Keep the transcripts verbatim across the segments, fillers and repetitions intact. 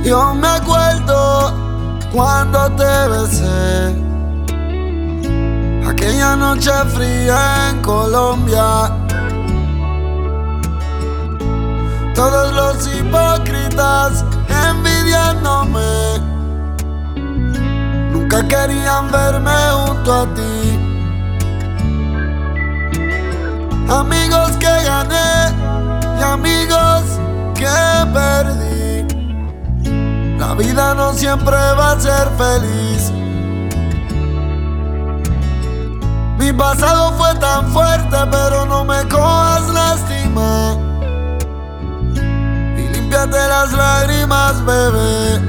Yo me acuerdo cuando te besé, aquella noche fría en Colombia. Todos los hipócritas envidiándome, nunca querían verme junto a ti. Amigos que gané y amigos que perdí. La vida no siempre va a ser feliz. Mi pasado fue tan fuerte, pero no me cojas lástima. Y límpiate las lágrimas, bebé.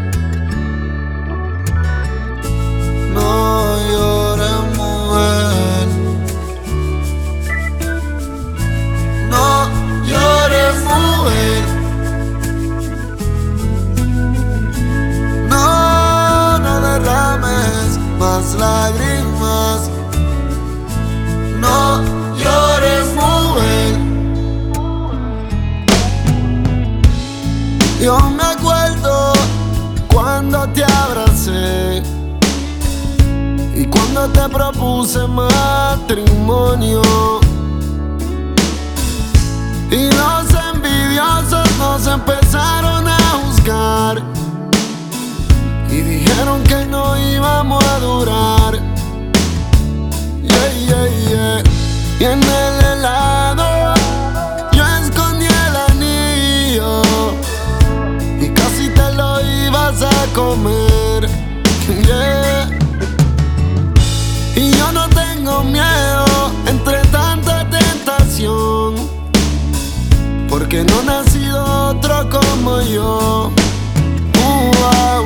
No llores, mujer. No llores, mujer. No, no derrames más lágrimas. No llores, mujer. Yo me acuerdo cuando te abracé y cuando te propuse matrimonio. Y los envidiosos nos empezaron a juzgar y dijeron que no íbamos a durar. Yeah, yeah, yeah. Y en el helado yo escondí el anillo y casi te lo ibas a comer. Yeah. Y yo no tengo miedo entre tanta tentación, porque no ha nacido otro como yo. Uh, uh.